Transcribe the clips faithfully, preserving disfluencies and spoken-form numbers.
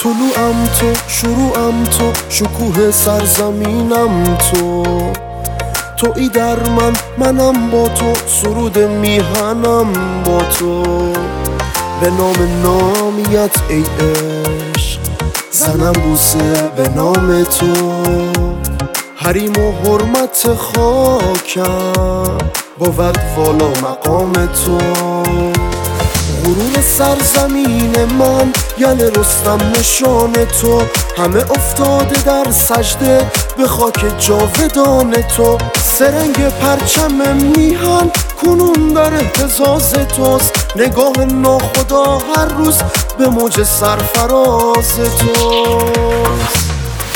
طلوعم تو، شروعم تو، شکوه سرزمینم تو، تویی در من، منم با تو، سرود میهنم با تو. به نام نامیت ای عشق زنم بوسه به نام تو، حریم و حرمت خاکم بود والا مقام تو. غرور سرزمین من یل رستم نشان تو، همه افتاده در سجده به خاک جاودان تو. سرنگ پرچم میهن کنون در اهتزاز توست، نگاه ناخدا هر روز به موج سرفراز توست.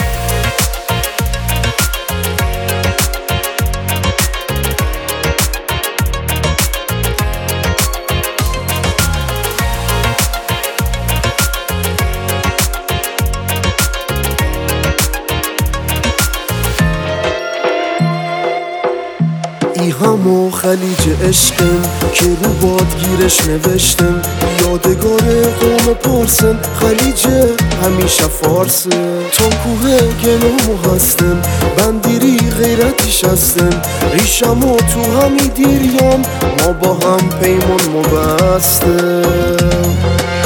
ای همو خلیج عشقم که رو بادگیرش نوشتم، یادگار قوم پارسن، خلیج همیشه فارسه. تا کوه گلومو هستم، بندیری غیرتیش هستم، ریشمو تو همی دیریم، ما با هم پیمان مبستم.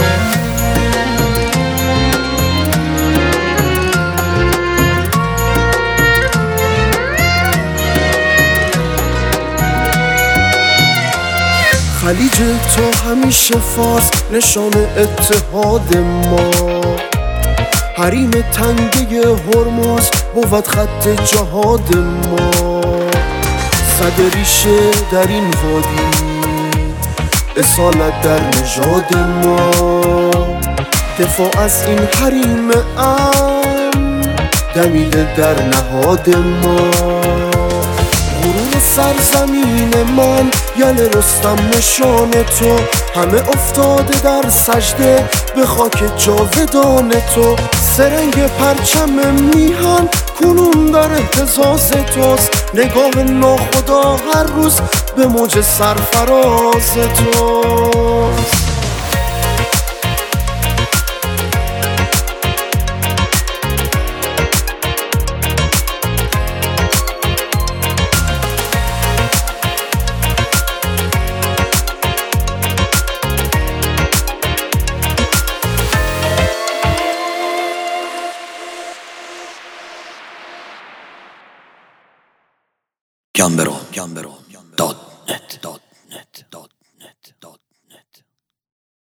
خلیج تو همیشه فارس، نشان اتحاد ما، حریم تنگه هرمز بود خط جهاد ما. صد ریشه در این وادی، اصالت در نژاد ما، دفاع از این حریم امن دمیده در نهاد ما. غرور سرزمین من یل رستم نشان تو، همه افتاده در سجده به خاک جاودان تو. سرنگ پرچم میهن کنون در اهتزاز توست، نگاه ناخدا هر روز به موج سرفراز توست. Gambero, Gambero, dot